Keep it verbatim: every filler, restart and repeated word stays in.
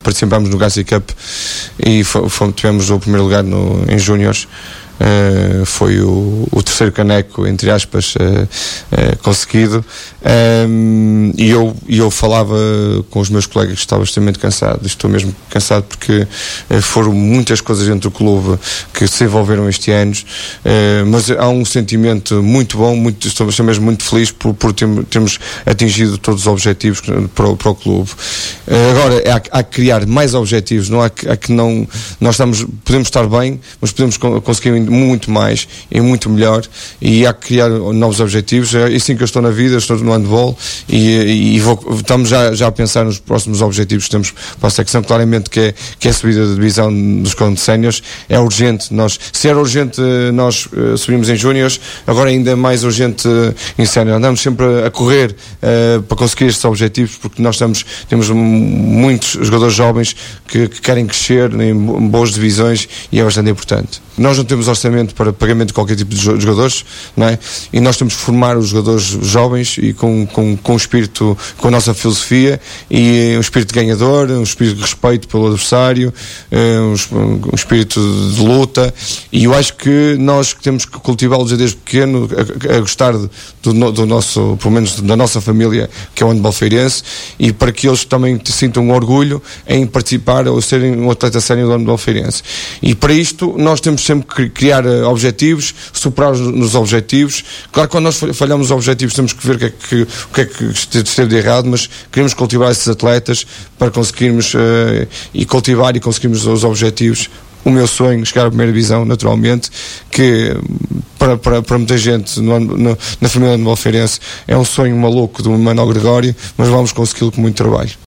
participámos no Garcia Cup e fomos, tivemos o primeiro lugar no, em Júniores. Uh, foi o, o terceiro caneco, entre aspas, uh, uh, conseguido, um, e eu, eu falava com os meus colegas que estava extremamente cansado. Estou mesmo cansado porque uh, foram muitas coisas dentro do clube que se envolveram este ano, uh, mas há um sentimento muito bom, muito, estou, estou mesmo muito feliz por, por termos, termos atingido todos os objetivos para o, para o clube. Uh, agora há, há que criar mais objetivos, não há que, há que não, nós estamos, podemos estar bem, mas podemos conseguir muito mais e muito melhor, e há que criar novos objetivos. É assim que eu estou na vida, estou no handball e, e vou, estamos já, já a pensar nos próximos objetivos que temos para a secção, claramente que é, que é a subida de divisão dos contos séniores. É urgente, nós, se era urgente nós uh, subimos em júniores, agora ainda é mais urgente uh, em sénior. Andamos sempre a, a correr uh, para conseguir estes objetivos, porque nós estamos, temos muitos jogadores jovens que, que querem crescer em boas divisões e é bastante importante. Nós não temos orçamento para pagamento de qualquer tipo de jogadores, não é? E nós temos que formar os jogadores jovens e com, com, com o espírito, com a nossa filosofia, e um espírito ganhador, um espírito de respeito pelo adversário, um, um espírito de luta, e eu acho que nós temos que cultivá-los desde pequeno, a, a gostar do, do nosso, pelo menos da nossa família, que é o handball feirense, e para que eles também sintam um orgulho em participar ou serem um atleta sénior do handball feirense. E para isto nós temos sempre que criar objetivos, superar nos objetivos. Claro que quando nós falhamos os objetivos temos que ver o que é que, o que, é que esteve de errado, mas queremos cultivar esses atletas para conseguirmos uh, e cultivar e conseguirmos os objetivos. O meu sonho, chegar à primeira divisão, naturalmente, que para, para, para muita gente no, no, na família do handball feirense é um sonho maluco do Manuel Gregório, mas vamos consegui-lo com muito trabalho.